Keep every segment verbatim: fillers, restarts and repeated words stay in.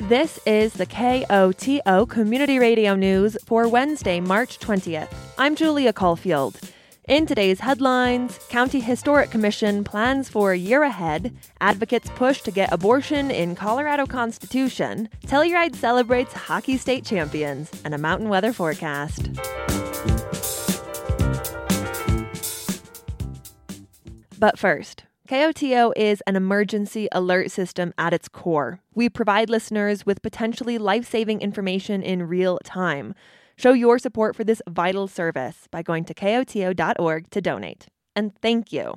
This is the K O T O Community Radio News for Wednesday, March twentieth. I'm Julia Caulfield. In today's headlines, County Historic Commission plans for a year ahead, advocates push to get abortion in Colorado Constitution, Telluride celebrates hockey state champions, and a mountain weather forecast. But first, K O T O is an emergency alert system at its core. We provide listeners with potentially life-saving information in real time. Show your support for this vital service by going to K O T O dot org to donate. And thank you.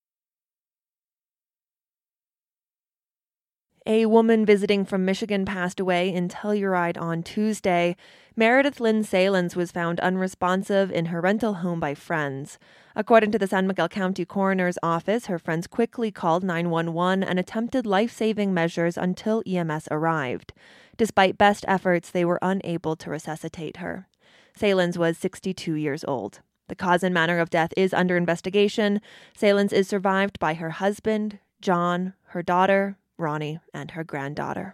A woman visiting from Michigan passed away in Telluride on Tuesday. Meredith Lynn Salins was found unresponsive in her rental home by friends. According to the San Miguel County Coroner's Office, her friends quickly called nine one one and attempted life-saving measures until E M S arrived. Despite best efforts, they were unable to resuscitate her. Salins was sixty-two years old. The cause and manner of death is under investigation. Salins is survived by her husband, John, her daughter, Ronnie, and her granddaughter.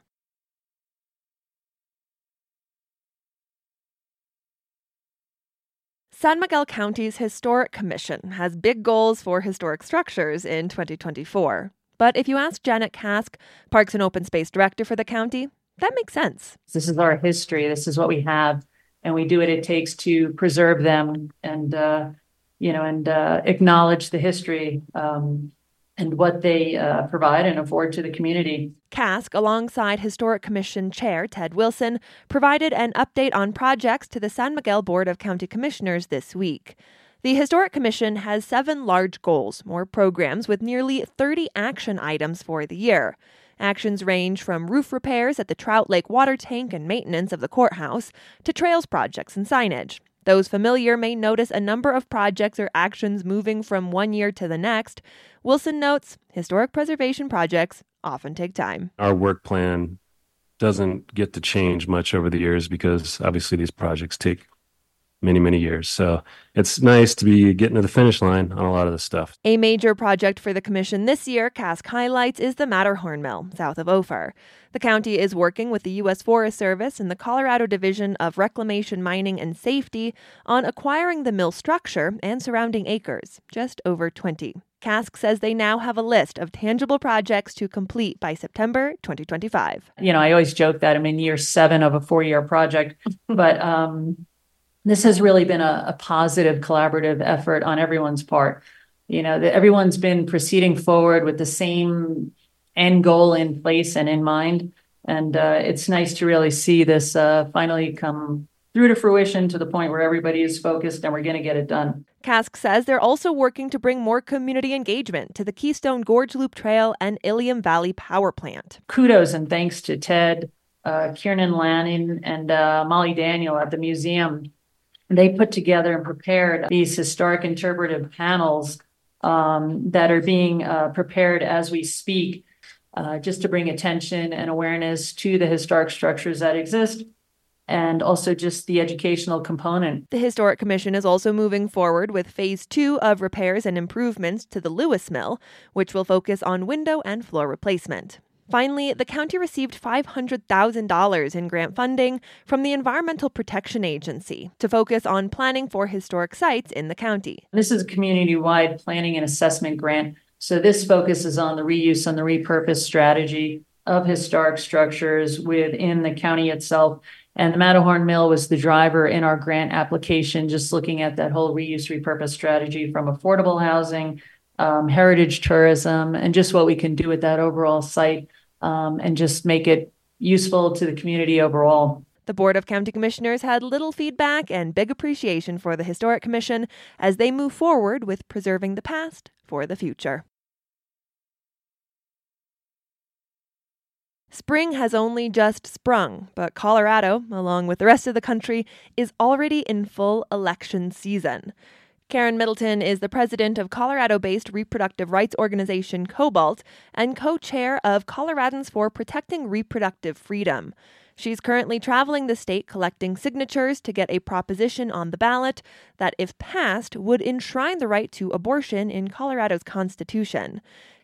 San Miguel County's Historic Commission has big goals for historic structures in twenty twenty-four. But if you ask Janet Kask, Parks and Open Space Director for the county, that makes sense. This is our history. This is what we have, and we do what it takes to preserve them and, uh, you know, and uh, acknowledge the history um, and what they uh, provide and afford to the community. Kask, alongside Historic Commission Chair Ted Wilson, provided an update on projects to the San Miguel Board of County Commissioners this week. The Historic Commission has seven large goals, more programs with nearly thirty action items for the year. Actions range from roof repairs at the Trout Lake water tank and maintenance of the courthouse to trails projects and signage. Those familiar may notice a number of projects or actions moving from one year to the next. Wilson notes historic preservation projects often take time. Our work plan doesn't get to change much over the years because obviously these projects take many, many years. So it's nice to be getting to the finish line on a lot of this stuff. A major project for the commission this year, Kask highlights, is the Matterhorn Mill, south of Ophir. The county is working with the U S Forest Service and the Colorado Division of Reclamation, Mining, and Safety on acquiring the mill structure and surrounding acres, just over twenty. Kask says they now have a list of tangible projects to complete by September twenty twenty-five. You know, I always joke that I'm in year seven of a four-year project, but um, this has really been a, a positive collaborative effort on everyone's part. You know, that everyone's been proceeding forward with the same end goal in place and in mind. And uh, it's nice to really see this uh, finally come through to fruition to the point where everybody is focused and we're going to get it done. Kask says they're also working to bring more community engagement to the Keystone Gorge Loop Trail and Ilium Valley Power Plant. Kudos and thanks to Ted, uh, Kiernan Lanning, and uh, Molly Daniel at the museum. They put together and prepared these historic interpretive panels um, that are being uh, prepared as we speak, uh, just to bring attention and awareness to the historic structures that exist, and also just the educational component. The Historic Commission is also moving forward with phase two of repairs and improvements to the Lewis Mill, which will focus on window and floor replacement. Finally, the county received five hundred thousand dollars in grant funding from the Environmental Protection Agency to focus on planning for historic sites in the county. This is a community-wide planning and assessment grant. So this focuses on the reuse and the repurpose strategy of historic structures within the county itself. And the Matterhorn Mill was the driver in our grant application, just looking at that whole reuse repurpose strategy from affordable housing, um, heritage tourism, and just what we can do with that overall site um, and just make it useful to the community overall. The Board of County Commissioners had little feedback and big appreciation for the Historic Commission as they move forward with preserving the past for the future. Spring has only just sprung, but Colorado, along with the rest of the country, is already in full election season. Karen Middleton is the president of Colorado-based reproductive rights organization Cobalt and co-chair of Coloradans for Protecting Reproductive Freedom. She's currently traveling the state collecting signatures to get a proposition on the ballot that, if passed, would enshrine the right to abortion in Colorado's constitution.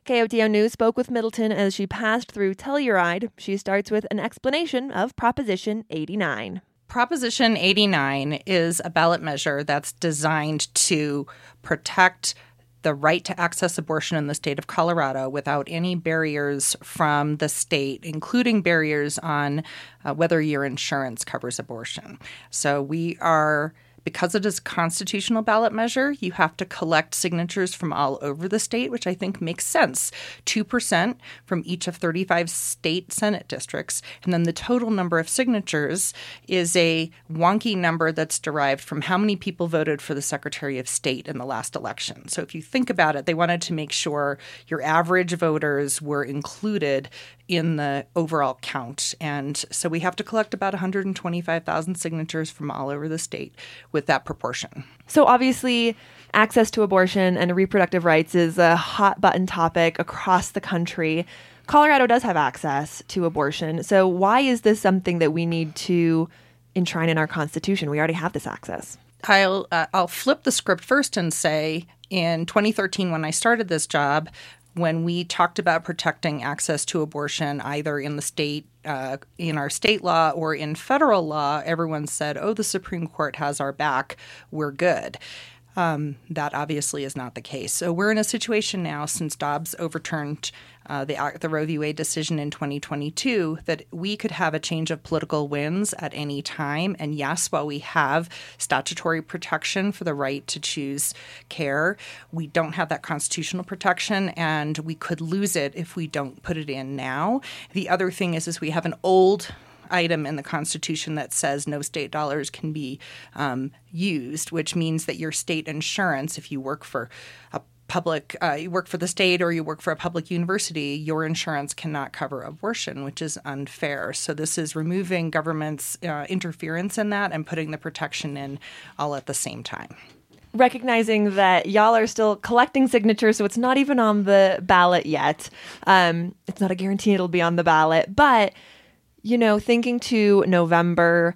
K O T O News spoke with Middleton as she passed through Telluride. She starts with an explanation of Proposition eighty-nine. Proposition eighty-nine is a ballot measure that's designed to protect the right to access abortion in the state of Colorado without any barriers from the state, including barriers on uh, whether your insurance covers abortion. So we are... Because it is a constitutional ballot measure, you have to collect signatures from all over the state, which I think makes sense. two percent from each of thirty-five state Senate districts. And then the total number of signatures is a wonky number that's derived from how many people voted for the Secretary of State in the last election. So if you think about it, they wanted to make sure your average voters were included in the overall count. And so we have to collect about one hundred twenty-five thousand signatures from all over the state with that proportion. So obviously, access to abortion and reproductive rights is a hot button topic across the country. Colorado does have access to abortion. So why is this something that we need to enshrine in our Constitution? We already have this access. I'll uh, I'll flip the script first and say in twenty thirteen, when I started this job, when we talked about protecting access to abortion, either in the state, uh, in our state law or in federal law, everyone said, oh, the Supreme Court has our back, we're good. Um, that obviously is not the case. So we're in a situation now, since Dobbs overturned uh, the, the Roe v. Wade decision in twenty twenty-two, that we could have a change of political winds at any time. And yes, while we have statutory protection for the right to choose care, we don't have that constitutional protection, and we could lose it if we don't put it in now. The other thing is, is we have an old item in the Constitution that says no state dollars can be um, used, which means that your state insurance, if you work for a public, uh, you work for the state or you work for a public university, your insurance cannot cover abortion, which is unfair. So this is removing government's uh, interference in that and putting the protection in all at the same time. Recognizing that y'all are still collecting signatures, so it's not even on the ballot yet. Um, it's not a guarantee it'll be on the ballot, but you know, thinking to November,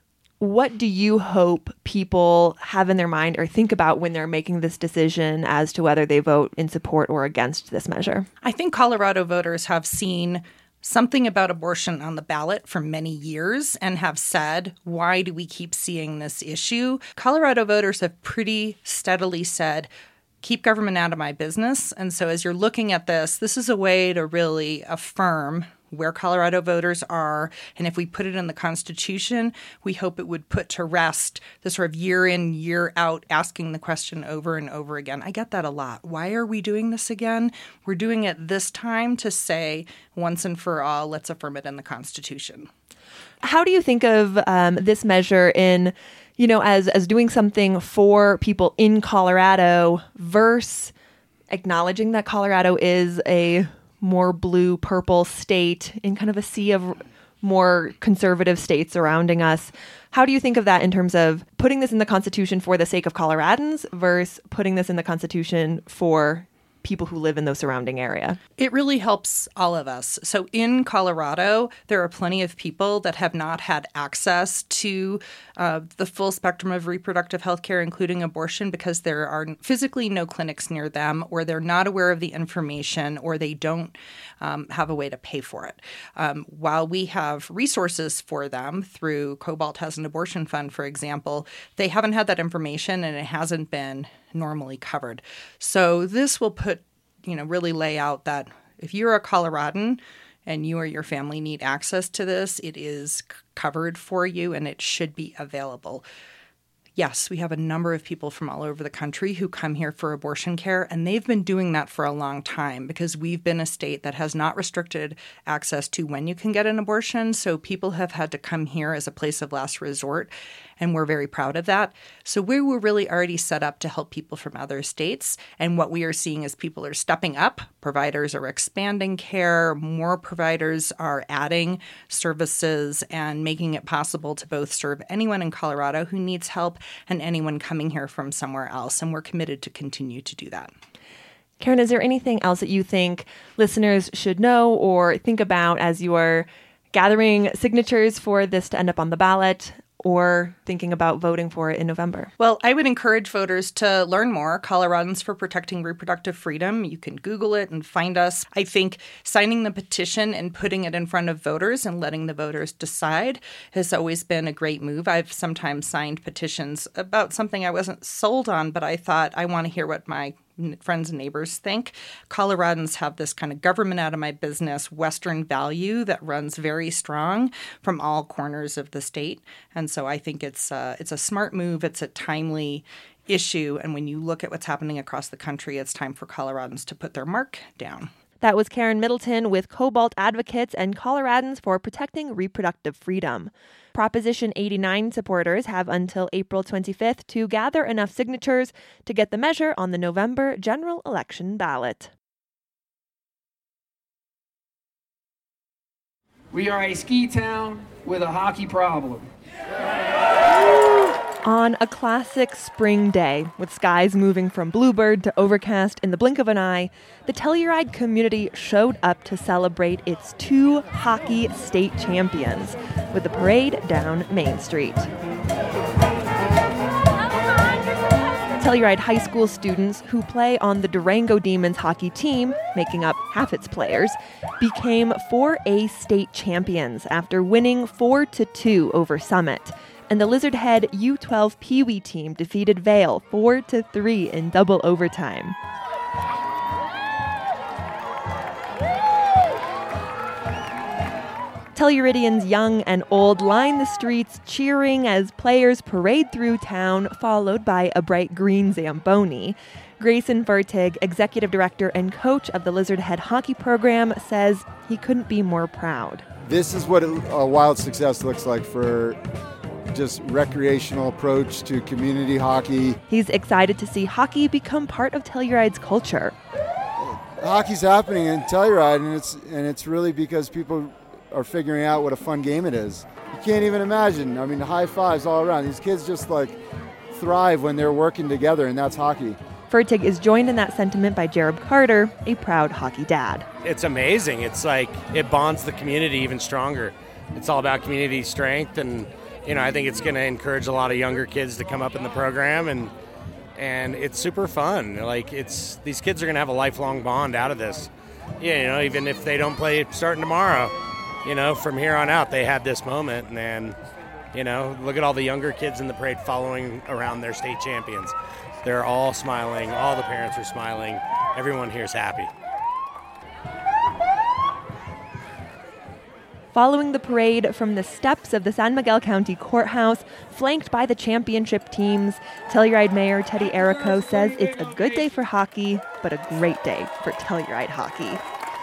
what do you hope people have in their mind or think about when they're making this decision as to whether they vote in support or against this measure? I think Colorado voters have seen something about abortion on the ballot for many years and have said, why do we keep seeing this issue? Colorado voters have pretty steadily said, keep government out of my business. And so as you're looking at this, this is a way to really affirm where Colorado voters are. And if we put it in the Constitution, we hope it would put to rest the sort of year in, year out, asking the question over and over again. I get that a lot. Why are we doing this again? We're doing it this time to say once and for all, let's affirm it in the Constitution. How do you think of um, this measure in, you know, as, as doing something for people in Colorado versus acknowledging that Colorado is a more blue purple state in kind of a sea of more conservative states surrounding us? How do you think of that in terms of putting this in the Constitution for the sake of Coloradans versus putting this in the Constitution for people who live in the surrounding area? It really helps all of us. So in Colorado, there are plenty of people that have not had access to uh, the full spectrum of reproductive health care, including abortion, because there are physically no clinics near them, or they're not aware of the information, or they don't um, have a way to pay for it. Um, while we have resources for them through Cobalt has an abortion fund, for example, they haven't had that information, and it hasn't been normally covered. So this will put, you know, really lay out that if you're a Coloradan and you or your family need access to this, it is c- covered for you and it should be available. Yes, we have a number of people from all over the country who come here for abortion care, and they've been doing that for a long time because we've been a state that has not restricted access to when you can get an abortion. So people have had to come here as a place of last resort, and we're very proud of that. So we were really already set up to help people from other states, and what we are seeing is people are stepping up. Providers are expanding care. More providers are adding services and making it possible to both serve anyone in Colorado who needs help and anyone coming here from somewhere else. And we're committed to continue to do that. Karen, is there anything else that you think listeners should know or think about as you are gathering signatures for this to end up on the ballot, or thinking about voting for it in November? Well, I would encourage voters to learn more. Coloradans for Protecting Reproductive Freedom. You can Google it and find us. I think signing the petition and putting it in front of voters and letting the voters decide has always been a great move. I've sometimes signed petitions about something I wasn't sold on, but I thought I want to hear what my friends and neighbors think. Coloradans have this kind of government out of my business Western value that runs very strong from all corners of the state. And so I think it's uh, it's a smart move. It's a timely issue. And when you look at what's happening across the country, it's time for Coloradans to put their mark down. That was Karen Middleton with Cobalt Advocates and Coloradans for Protecting Reproductive Freedom. Proposition eighty-nine supporters have until April twenty-fifth to gather enough signatures to get the measure on the November general election ballot. We are a ski town with a hockey problem. On a classic spring day, with skies moving from bluebird to overcast in the blink of an eye, the Telluride community showed up to celebrate its two hockey state champions with a parade down Main Street. Telluride High School students who play on the Durango Demons hockey team, making up half its players, became four A state champions after winning four to two over Summit. And the Lizard Head U twelve Pee Wee team defeated Vail four to three in double overtime. Telluridians young and old line the streets cheering as players parade through town, followed by a bright green Zamboni. Grayson Fertig, executive director and coach of the Lizard Head hockey program, says he couldn't be more proud. This is what a wild success looks like for just recreational approach to community hockey. He's excited to see hockey become part of Telluride's culture. Hockey's happening in Telluride, and it's and it's really because people are figuring out what a fun game it is. You can't even imagine. I mean, high fives all around. These kids just like thrive when they're working together, and that's hockey. Fertig is joined in that sentiment by Jared Carter, a proud hockey dad. It's amazing. It's like it bonds the community even stronger. It's all about community strength, and you know, I think it's going to encourage a lot of younger kids to come up in the program, and and it's super fun. Like it's these kids are going to have a lifelong bond out of this. Yeah, you know, even if they don't play starting tomorrow, you know, from here on out they had this moment, and then, you know, look at all the younger kids in the parade following around their state champions. They're all smiling. All the parents are smiling. Everyone here is happy. Following the parade from the steps of the San Miguel County Courthouse, flanked by the championship teams, Telluride Mayor Teddy Errico says it's a good day for hockey, but a great day for Telluride hockey.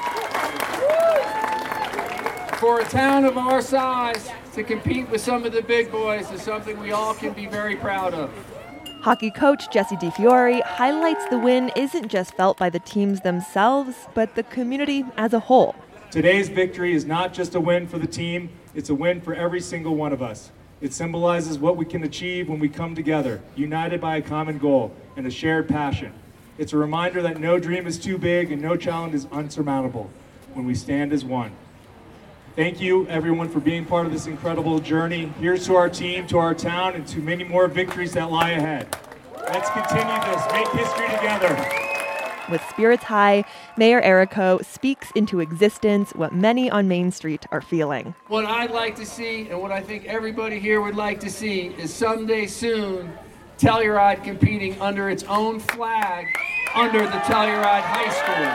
For a town of our size, to compete with some of the big boys is something we all can be very proud of. Hockey coach Jesse DiFiore highlights the win isn't just felt by the teams themselves, but the community as a whole. Today's victory is not just a win for the team, it's a win for every single one of us. It symbolizes what we can achieve when we come together, united by a common goal and a shared passion. It's a reminder that no dream is too big and no challenge is unsurmountable when we stand as one. Thank you, everyone, for being part of this incredible journey. Here's to our team, to our town, and to many more victories that lie ahead. Let's continue this, make history together. With spirits high, Mayor Errico speaks into existence what many on Main Street are feeling. What I'd like to see, and what I think everybody here would like to see, is someday soon Telluride competing under its own flag under the Telluride High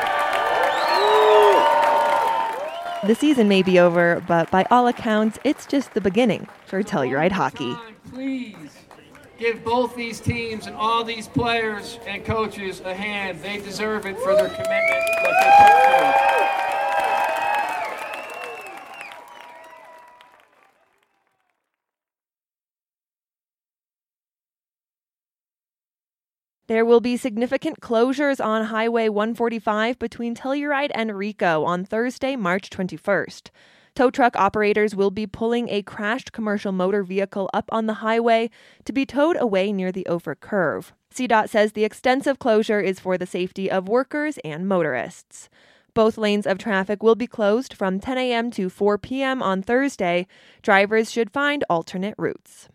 School. The season may be over, but by all accounts, it's just the beginning for Telluride hockey. Please give both these teams and all these players and coaches a hand. They deserve it for their commitment that they put forth. There will be significant closures on Highway one forty-five between Telluride and Rico on Thursday, March twenty-first. Tow truck operators will be pulling a crashed commercial motor vehicle up on the highway to be towed away near the Ophir Curve. C DOT says the extensive closure is for the safety of workers and motorists. Both lanes of traffic will be closed from ten a.m. to four p.m. on Thursday. Drivers should find alternate routes.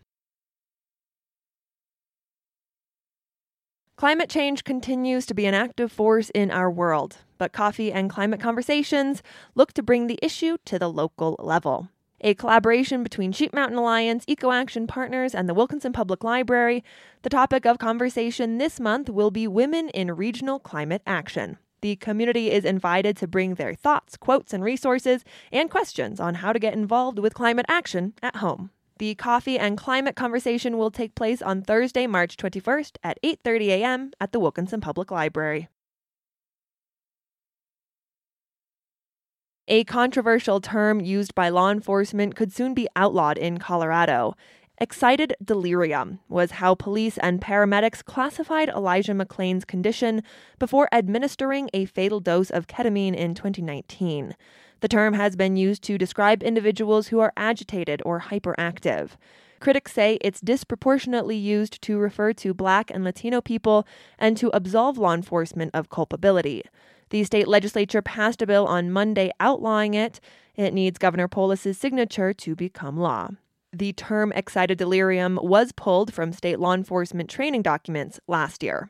Climate change continues to be an active force in our world, but Coffee and Climate Conversations look to bring the issue to the local level. A collaboration between Sheep Mountain Alliance, Eco Action Partners, and the Wilkinson Public Library, the topic of conversation this month will be women in regional climate action. The community is invited to bring their thoughts, quotes, and resources and questions on how to get involved with climate action at home. The Coffee and Climate Conversation will take place on Thursday, March twenty-first at eight thirty a.m. at the Wilkinson Public Library. A controversial term used by law enforcement could soon be outlawed in Colorado. Excited delirium was how police and paramedics classified Elijah McClain's condition before administering a fatal dose of ketamine in twenty nineteen. The term has been used to describe individuals who are agitated or hyperactive. Critics say it's disproportionately used to refer to Black and Latino people and to absolve law enforcement of culpability. The state legislature passed a bill on Monday outlawing it. It needs Governor Polis's signature to become law. The term excited delirium was pulled from state law enforcement training documents last year.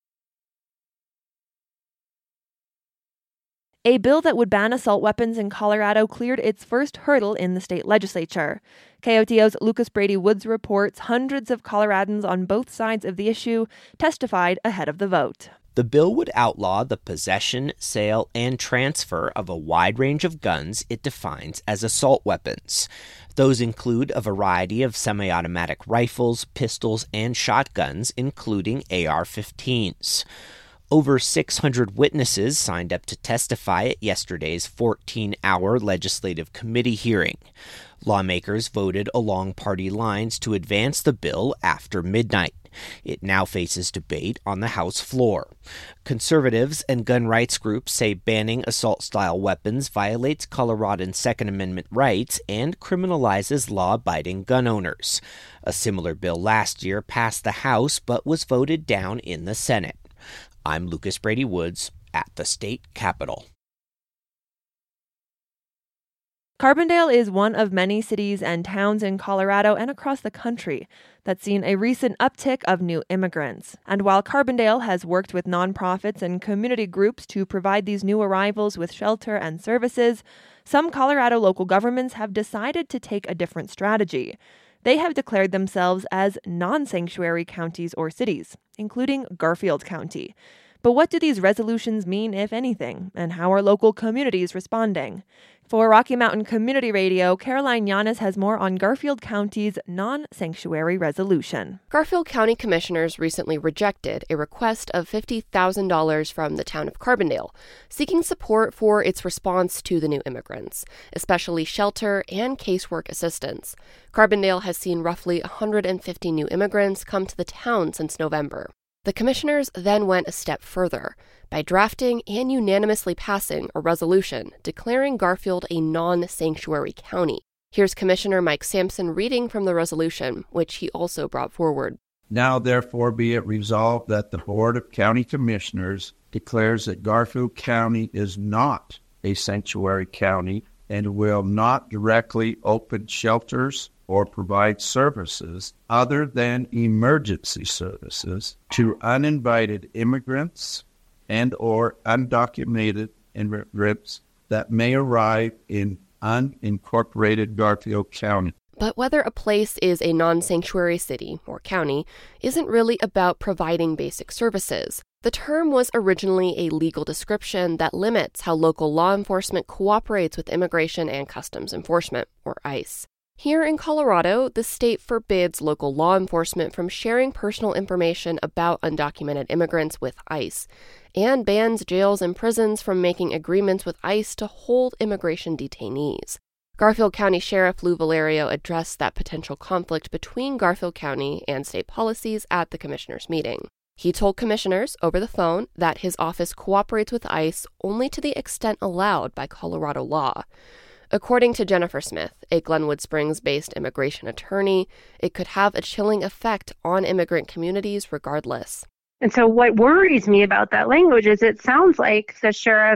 A bill that would ban assault weapons in Colorado cleared its first hurdle in the state legislature. K O T O's Lucas Brady Woods reports hundreds of Coloradans on both sides of the issue testified ahead of the vote. The bill would outlaw the possession, sale, and transfer of a wide range of guns it defines as assault weapons. Those include a variety of semi-automatic rifles, pistols, and shotguns, including A R fifteens. Over six hundred witnesses signed up to testify at yesterday's fourteen-hour legislative committee hearing. Lawmakers voted along party lines to advance the bill after midnight. It now faces debate on the House floor. Conservatives and gun rights groups say banning assault-style weapons violates Coloradan Second Amendment rights and criminalizes law-abiding gun owners. A similar bill last year passed the House but was voted down in the Senate. I'm Lucas Brady Woods at the state capitol. Carbondale is one of many cities and towns in Colorado and across the country that's seen a recent uptick of new immigrants. And while Carbondale has worked with nonprofits and community groups to provide these new arrivals with shelter and services, some Colorado local governments have decided to take a different strategy. They have declared themselves as non-sanctuary counties or cities, including Garfield County. But what do these resolutions mean, if anything, and how are local communities responding? For Rocky Mountain Community Radio, Caroline Yanes has more on Garfield County's non-sanctuary resolution. Garfield County commissioners recently rejected a request of fifty thousand dollars from the town of Carbondale, seeking support for its response to the new immigrants, especially shelter and casework assistance. Carbondale has seen roughly one hundred fifty new immigrants come to the town since November. The commissioners then went a step further by drafting and unanimously passing a resolution declaring Garfield a non-sanctuary county. Here's Commissioner Mike Sampson reading from the resolution, which he also brought forward. Now, therefore, be it resolved that the Board of County Commissioners declares that Garfield County is not a sanctuary county and will not directly open shelters or provide services other than emergency services to uninvited immigrants and or undocumented immigrants that may arrive in unincorporated Garfield County. But whether a place is a non-sanctuary city or county isn't really about providing basic services. The term was originally a legal description that limits how local law enforcement cooperates with Immigration and Customs Enforcement, or ICE. Here in Colorado, the state forbids local law enforcement from sharing personal information about undocumented immigrants with ICE, and bans jails and prisons from making agreements with ICE to hold immigration detainees. Garfield County Sheriff Lou Valerio addressed that potential conflict between Garfield County and state policies at the commissioners' meeting. He told commissioners over the phone that his office cooperates with ICE only to the extent allowed by Colorado law. According to Jennifer Smith, a Glenwood Springs-based immigration attorney, it could have a chilling effect on immigrant communities regardless. And so what worries me about that language is it sounds like the sheriff's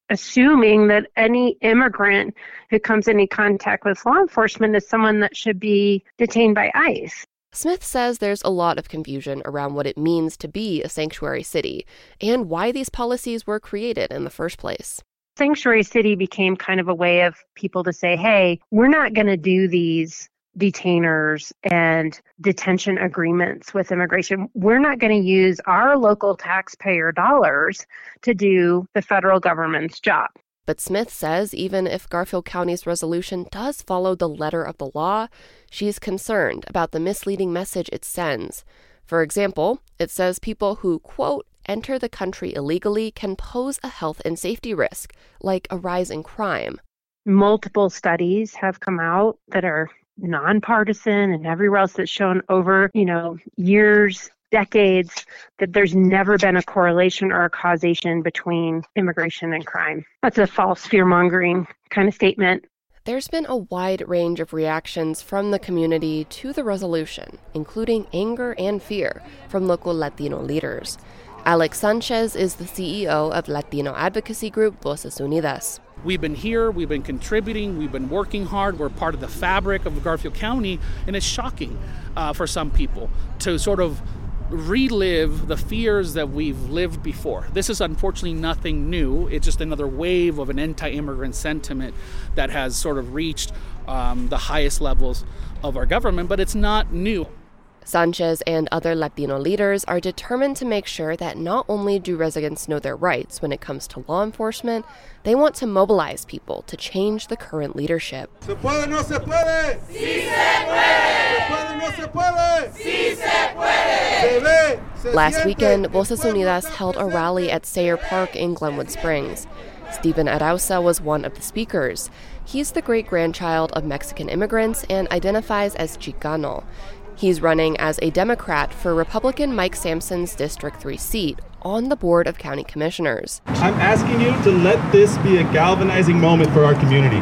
assuming that any immigrant who comes into contact with law enforcement is someone that should be detained by ICE. Smith says there's a lot of confusion around what it means to be a sanctuary city and why these policies were created in the first place. Sanctuary city became kind of a way of people to say, hey, we're not going to do these detainers and detention agreements with immigration. We're not going to use our local taxpayer dollars to do the federal government's job. But Smith says even if Garfield County's resolution does follow the letter of the law, she's concerned about the misleading message it sends. For example, it says people who, quote, enter the country illegally can pose a health and safety risk, like a rise in crime. Multiple studies have come out that are nonpartisan and everywhere else that's shown over, you know, years, decades, that there's never been a correlation or a causation between immigration and crime. That's a false fear-mongering kind of statement. There's been a wide range of reactions from the community to the resolution, including anger and fear from local Latino leaders. Alex Sanchez is the C E O of Latino advocacy group Voces Unidas. We've been here, we've been contributing, we've been working hard, we're part of the fabric of Garfield County, and it's shocking uh, for some people to sort of relive the fears that we've lived before. This is unfortunately nothing new. It's just another wave of an anti-immigrant sentiment that has sort of reached um, the highest levels of our government, but it's not new. Sanchez and other Latino leaders are determined to make sure that not only do residents know their rights when it comes to law enforcement, they want to mobilize people to change the current leadership. ¿Se puede, no se puede? Sí se puede. ¿Se puede, no se puede? Sí se puede. Se ve, se Last siente. weekend, Voces Unidas held a rally at Sayre Park in Glenwood Springs. Stephen Arauza was one of the speakers. He's the great-grandchild of Mexican immigrants and identifies as Chicano. He's running as a Democrat for Republican Mike Sampson's District three seat on the Board of County Commissioners. I'm asking you to let this be a galvanizing moment for our community,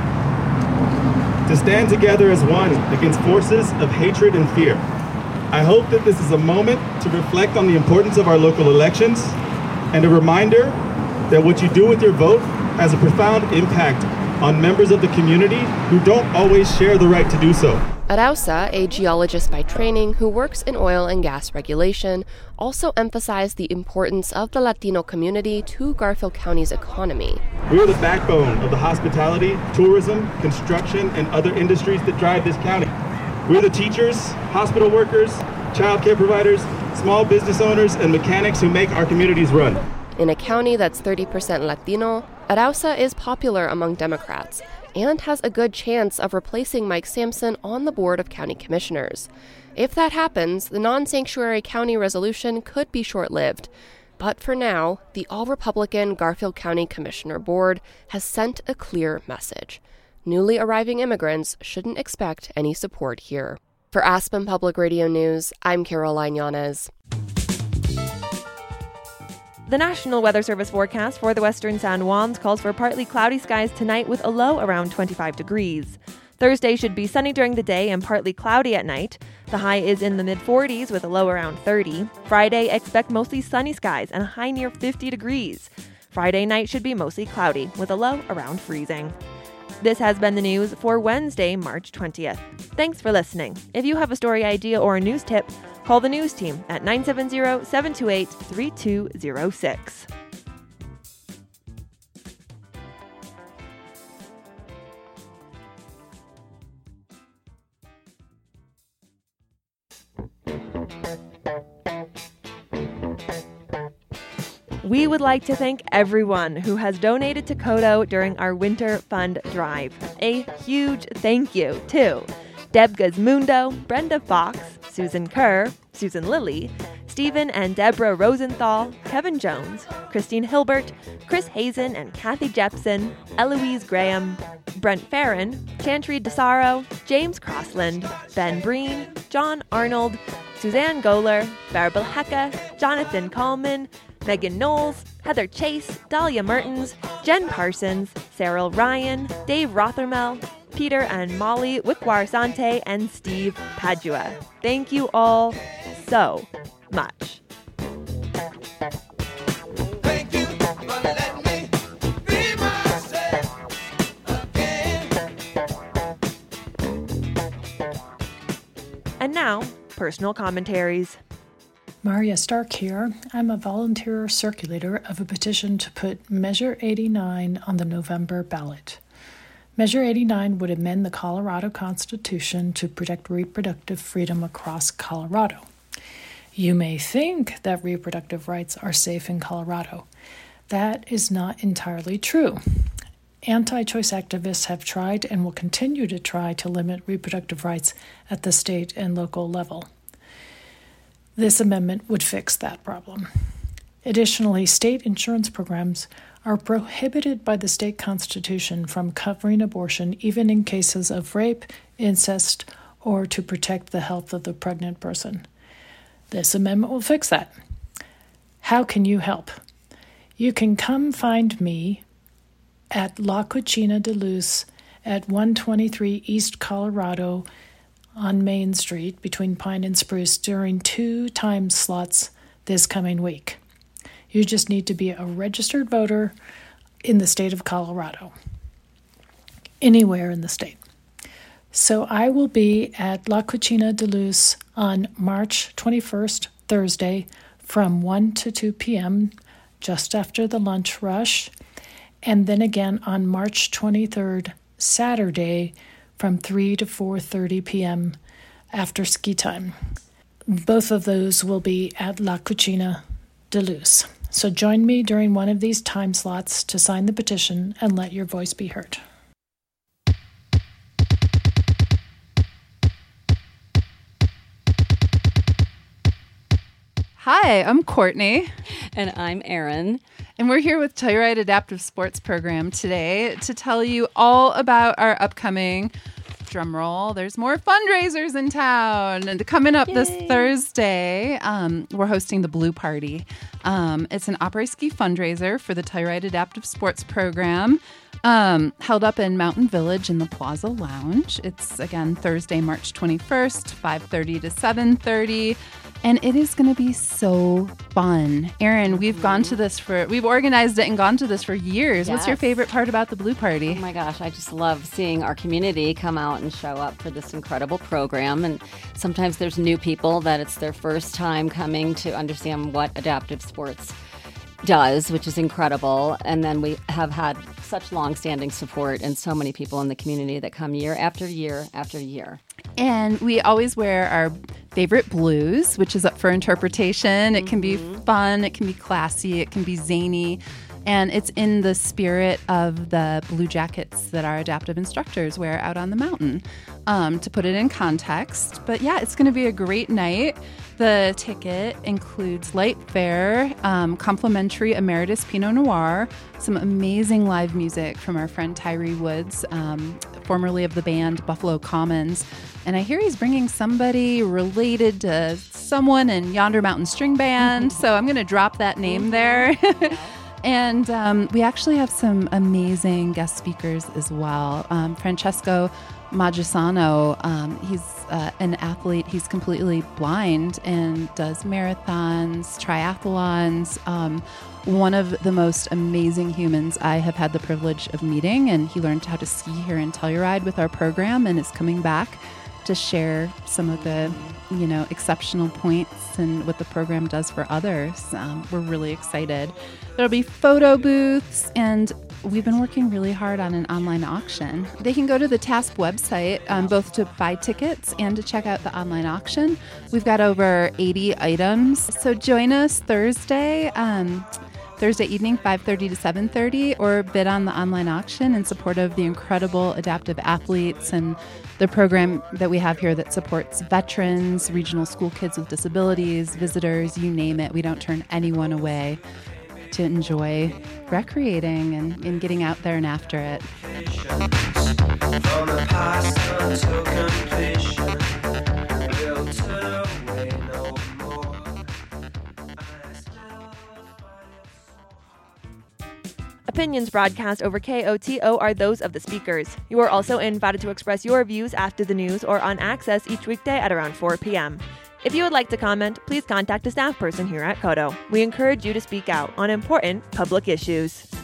to stand together as one against forces of hatred and fear. I hope that this is a moment to reflect on the importance of our local elections and a reminder that what you do with your vote has a profound impact on members of the community who don't always share the right to do so. Arauza, a geologist by training who works in oil and gas regulation, also emphasized the importance of the Latino community to Garfield County's economy. We are the backbone of the hospitality, tourism, construction, and other industries that drive this county. We're the teachers, hospital workers, child care providers, small business owners, and mechanics who make our communities run. In a county that's thirty percent Latino, Arauza is popular among Democrats and has a good chance of replacing Mike Sampson on the Board of County Commissioners. If that happens, the non-sanctuary county resolution could be short-lived. But for now, the all-Republican Garfield County Commissioner Board has sent a clear message. Newly arriving immigrants shouldn't expect any support here. For Aspen Public Radio News, I'm Caroline Yanez. The National Weather Service forecast for the western San Juans calls for partly cloudy skies tonight with a low around twenty-five degrees. Thursday should be sunny during the day and partly cloudy at night. The high is in the mid-forties with a low around thirty. Friday, expect mostly sunny skies and a high near fifty degrees. Friday night should be mostly cloudy with a low around freezing. This has been the news for Wednesday, March twentieth. Thanks for listening. If you have a story idea or a news tip, call the news team at nine seven zero, seven two eight, three two zero six. We would like to thank everyone who has donated to Kodo during our Winter Fund Drive. A huge thank you to Deb Gazmundo, Brenda Fox, Susan Kerr, Susan Lilly, Stephen and Deborah Rosenthal, Kevin Jones, Christine Hilbert, Chris Hazen and Kathy Jepson, Eloise Graham, Brent Farron, Chantry DeSaro, James Crossland, Ben Breen, John Arnold, Suzanne Goler, Barbara Hecka, Jonathan Coleman, Megan Knowles, Heather Chase, Dahlia Mertens, Jen Parsons, Cyril Ryan, Dave Rothermel, Peter and Molly Wickwar Sante, and Steve Padua. Thank you all so much. Thank you for letting me be my now, personal commentaries. Maria Stark here. I'm a volunteer circulator of a petition to put Measure eighty-nine on the November ballot. Measure eighty-nine would amend the Colorado Constitution to protect reproductive freedom across Colorado. You may think that reproductive rights are safe in Colorado. That is not entirely true. Anti-choice activists have tried and will continue to try to limit reproductive rights at the state and local level. This amendment would fix that problem. Additionally, state insurance programs are prohibited by the state constitution from covering abortion even in cases of rape, incest, or to protect the health of the pregnant person. This amendment will fix that. How can you help? You can come find me at La Cucina de Luz at one twenty-three East Colorado on Main Street between Pine and Spruce during two time slots this coming week. You just need to be a registered voter in the state of Colorado, anywhere in the state. So I will be at La Cucina de Luz on March twenty-first, Thursday, from one to two p.m., just after the lunch rush, and then again on March twenty-third, Saturday, from three to four thirty p.m. after ski time. Both of those will be at La Cucina de Luz. So join me during one of these time slots to sign the petition and let your voice be heard. Hi, I'm Courtney. And I'm Erin. And we're here with Telluride Adaptive Sports Program today to tell you all about our upcoming, drumroll, there's more fundraisers in town. And coming up Yay. This Thursday, um, we're hosting the Blue Party. Um, it's an après-ski fundraiser for the Telluride Adaptive Sports Program, um, held up in Mountain Village in the Plaza Lounge. It's, again, Thursday, March twenty-first, five thirty to seven thirty. And it is going to be so fun. Erin, we've gone to this for, we've organized it and gone to this for years. Yes. What's your favorite part about the Blue Party? Oh my gosh, I just love seeing our community come out and show up for this incredible program. And sometimes there's new people that it's their first time coming to understand what adaptive sports does, which is incredible. And then we have had such long-standing support and so many people in the community that come year after year after year. And we always wear our favorite blues, which is up for interpretation. Mm-hmm. It can be fun, it can be classy, it can be zany. And it's in the spirit of the blue jackets that our adaptive instructors wear out on the mountain, um, to put it in context. But yeah, it's going to be a great night. The ticket includes light fare, um, complimentary Emeritus Pinot Noir, some amazing live music from our friend Tyree Woods, um, formerly of the band Buffalo Commons. And I hear he's bringing somebody related to someone in Yonder Mountain String Band, so I'm going to drop that name there. And um, we actually have some amazing guest speakers as well. Um, Francesco Maggisano, um, he's uh, an athlete. He's completely blind and does marathons, triathlons. Um, one of the most amazing humans I have had the privilege of meeting, and he learned how to ski here in Telluride with our program and is coming back to share some of the, you know, exceptional points and what the program does for others. Um, we're really excited. There'll be photo booths, and we've been working really hard on an online auction. They can go to the T A S P website, um, both to buy tickets and to check out the online auction. We've got over eighty items. So join us Thursday, um, Thursday evening, five thirty to seven thirty, or bid on the online auction in support of the incredible adaptive athletes and the program that we have here that supports veterans, regional school kids with disabilities, visitors, you name it. We don't turn anyone away to enjoy recreating and, and getting out there and after it. Opinions broadcast over K O T O are those of the speakers. You are also invited to express your views after the news or on Access each weekday at around four p.m. If you would like to comment, please contact a staff person here at Koto. We encourage you to speak out on important public issues.